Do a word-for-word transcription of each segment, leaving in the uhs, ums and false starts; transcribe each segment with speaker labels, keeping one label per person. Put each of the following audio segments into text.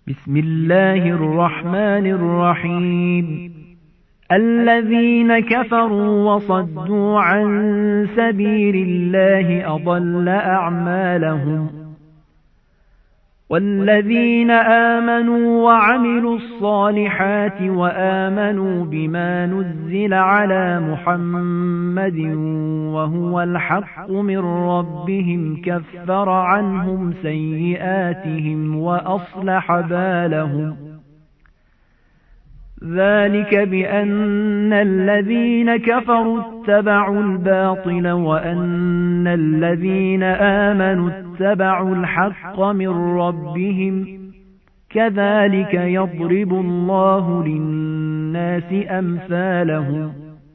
Speaker 1: بسم الله الرحمن الرحيم الذين كفروا وصدوا عن سبيل الله أضل أعمالهم والذين آمنوا وعملوا الصالحات وآمنوا بما نزل على محمد وهو الحق من ربهم كفر عنهم سيئاتهم وأصلح بالهم ذلك بأن الذين كفروا اتبعوا الباطل وأن الذين آمنوا اتبعوا الحق من ربهم كذلك يضرب الله للناس أمثالهم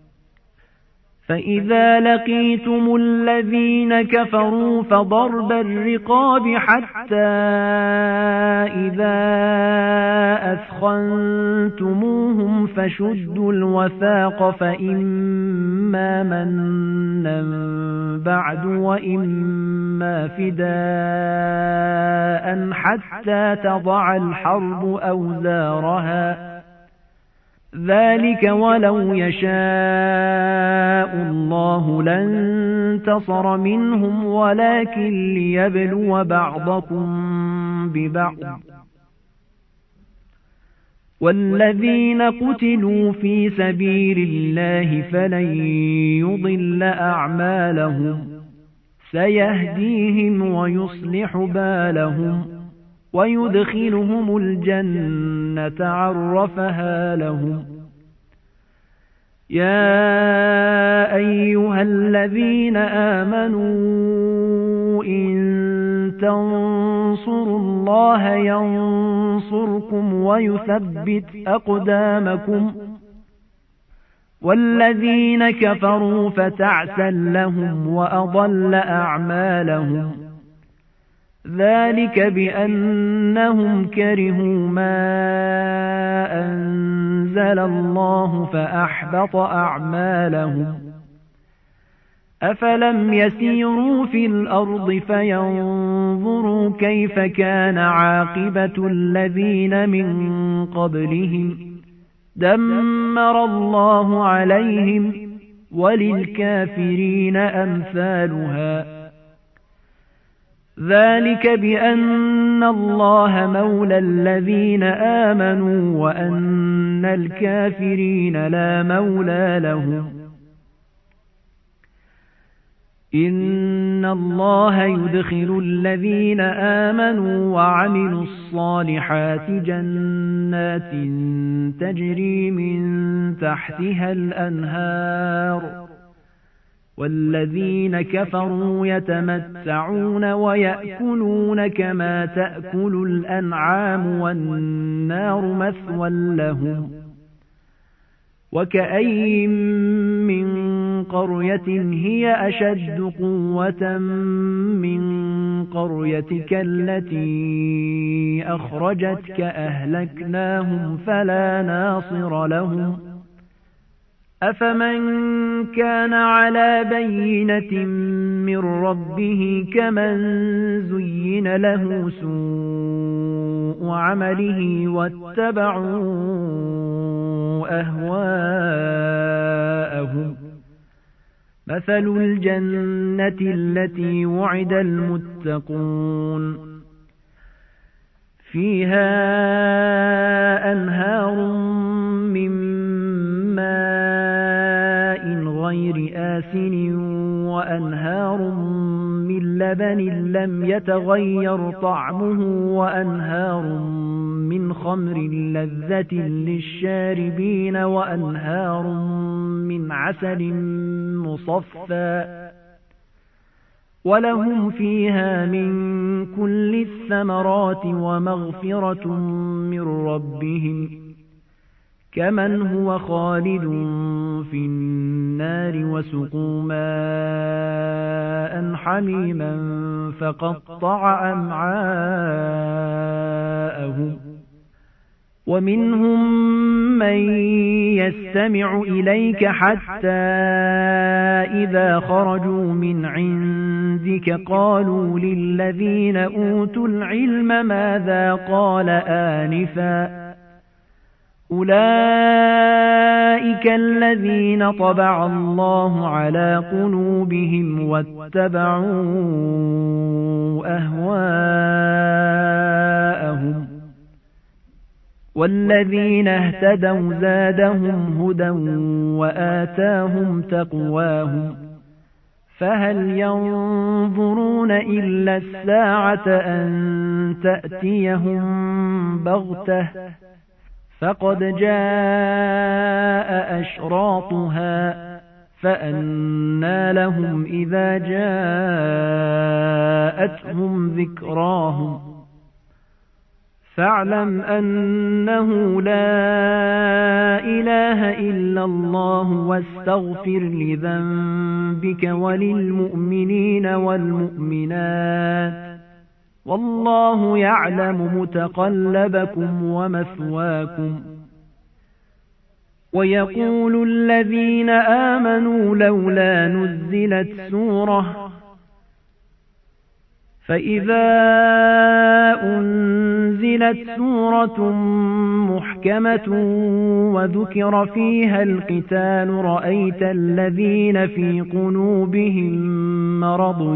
Speaker 1: فإذا لقيتم الذين كفروا فضرب الرقاب حتى إذا أثخنتموهم فشدوا الوثاق فإما منا بعد وإما فداء حتى تضع الحرب أوزارها ذلك ولو يشاء الله لانتصر منهم ولكن ليبلو بعضكم ببعض والذين قتلوا في سبيل الله فلن يضل أعمالهم سيهديهم ويصلح بالهم ويدخلهم الجنة عرفها لهم يا أيها الذين آمنوا إن تنصروا الله ينصركم ويثبت أقدامكم والذين كفروا فتعسا لهم وأضل أعمالهم ذلك بأنهم كرهوا ما أنزل الله فأحبط أعمالهم أفلم يسيروا في الأرض فينظروا كيف كان عاقبة الذين من قبلهم دمر الله عليهم وللكافرين أمثالها ذلك بأن الله مولى الذين آمنوا وأن الكافرين لا مولى لهم إن الله يدخل الذين آمنوا وعملوا الصالحات جنات تجري من تحتها الأنهار والذين كفروا يتمتعون ويأكلون كما تأكل الأنعام والنار مثوى لهم وكأي من قرية هي أشد قوة من قريتك التي أخرجتك أهلكناهم فلا ناصر لهم أفمن كان على بينة من ربه كمن زين له سوء عمله واتبعوا أهواءهم مثل الجنة التي وعد المتقون فيها أنهار من ماء غير آسن وأنهار من لبن لم يتغير طعمه وأنهار من خمر لذة للشاربين وأنهار من عسل مصفى ولهم فيها من كل الثمرات ومغفرة من ربهم كمن هو خالد في النار وسقوا ماء حميما فقطع أمعاءهم ومنهم من يستمع إليك حتى إذا خرجوا من عندك قالوا للذين أوتوا العلم ماذا قال آنفا أولئك الذين طبع الله على قلوبهم واتبعوا أهواءهم والذين اهتدوا زادهم هدى وآتاهم تقواهم فهل ينظرون إلا الساعة أن تأتيهم بغتة فقد جاء أشراطها فأنى لهم إذا جاءتهم ذكراهم فاعلم أنه لا إله إلا الله واستغفر لذنبك وللمؤمنين والمؤمنات والله يعلم متقلبكم ومثواكم ويقول الذين آمنوا لولا نزلت سورة فإذا أنزلت سورة محكمة وذكر فيها القتال رأيت الذين في قلوبهم مرض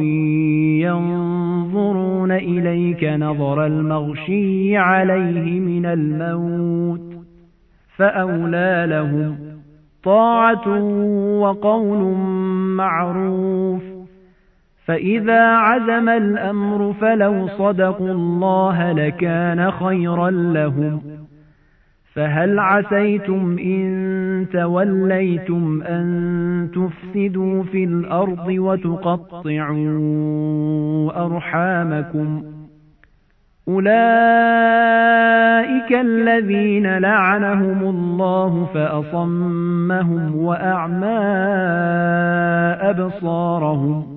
Speaker 1: ينظرون إليك نظر المغشي عليه من الموت فأولى لهم طاعة وقول معروف فإذا عزم الأمر فلو صدقوا الله لكان خيرا لهم فهل عسيتم إن توليتم أن تفسدوا في الأرض وتقطعوا أرحامكم أولئك الذين لعنهم الله فأصمهم وأعمى أبصارهم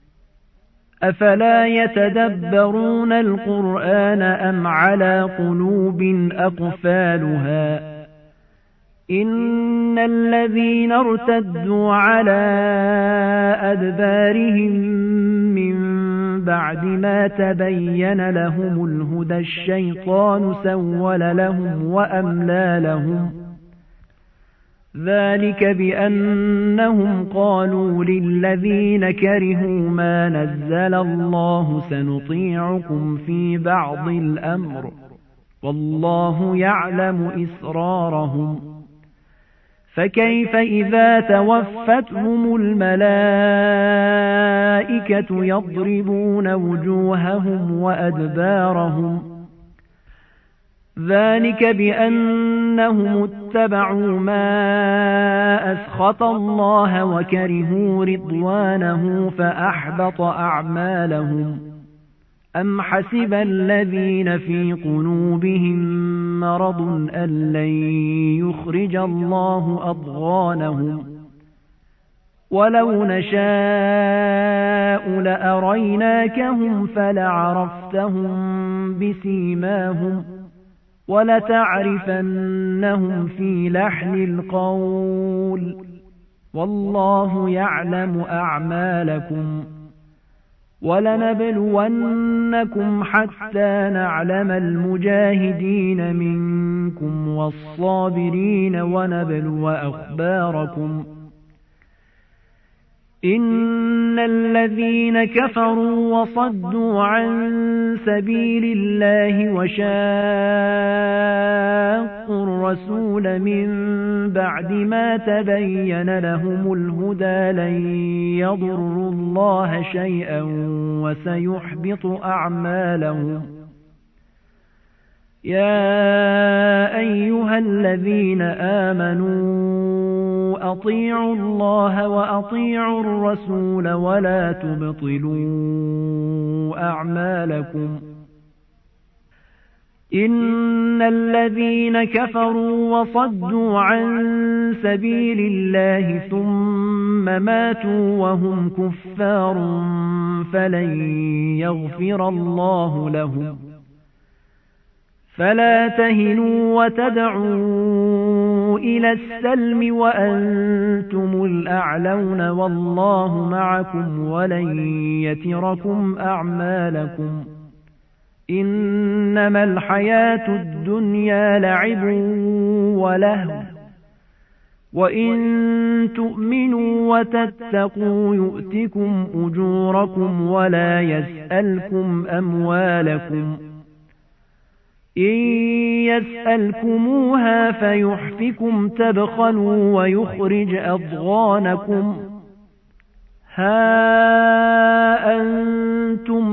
Speaker 1: أفلا يتدبرون القرآن أم على قلوب أقفالها إن الذين ارتدوا على أدبارهم من بعد ما تبين لهم الهدى الشيطان سول لهم وأملى لهم ذلك بأنهم قالوا للذين كرهوا ما نزل الله سنطيعكم في بعض الأمر والله يعلم إسرارهم فكيف إذا توفتهم الملائكة يضربون وجوههم وأدبارهم ذلك بأنهم اتبعوا ما أسخط الله وكرهوا رضوانه فأحبط أعمالهم أم حسب الذين في قلوبهم مرض أن لن يخرج الله أضغانهم ولو نشاء لأريناكهم فلعرفتهم بسيماهم ولتعرفنهم في لحن القول والله يعلم أعمالكم ولنبلونكم حتى نعلم المجاهدين منكم والصابرين ونبلو أخباركم إن الذين كفروا وصدوا عن سبيل الله وشاقوا الرسول من بعد ما تبين لهم الهدى لن يضروا الله شيئا وسيحبط أعمالهم يا أيها الذين آمنوا أطيعوا الله وأطيعوا الرسول ولا تبطلوا أعمالكم إن الذين كفروا وصدوا عن سبيل الله ثم ماتوا وهم كفار فلن يغفر الله لهم فلا تهنوا وتدعوا إلى السلم وأنتم الأعلون والله معكم ولن يتركم أعمالكم إنما الحياة الدنيا لعب ولهو وإن تؤمنوا وتتقوا يؤتكم أجوركم ولا يسألكم أموالكم إن يسألكموها فيحفكم تبخلوا ويخرج أضغانكم ها أنتم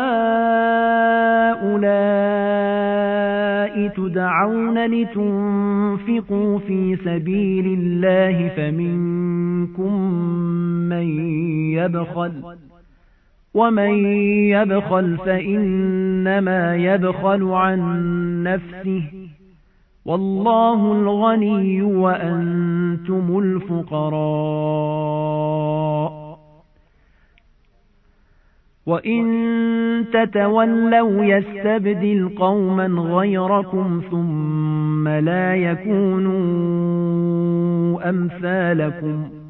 Speaker 1: هؤلاء تدعون لتنفقوا في سبيل الله فمنكم من يبخل ومن يبخل فإنما يبخل عن نفسه والله الغني وأنتم الفقراء وإن تتولوا يستبدل قوما غيركم ثم لا يكونوا أمثالكم